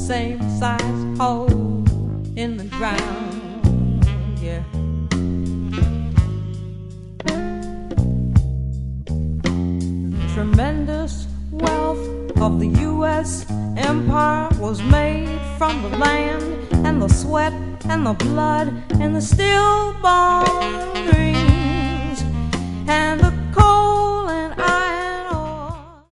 same size hole in the ground. Yeah. Tremendous wealth of the U.S. empire was made from the land and the sweat and the blood and the stillborn dream.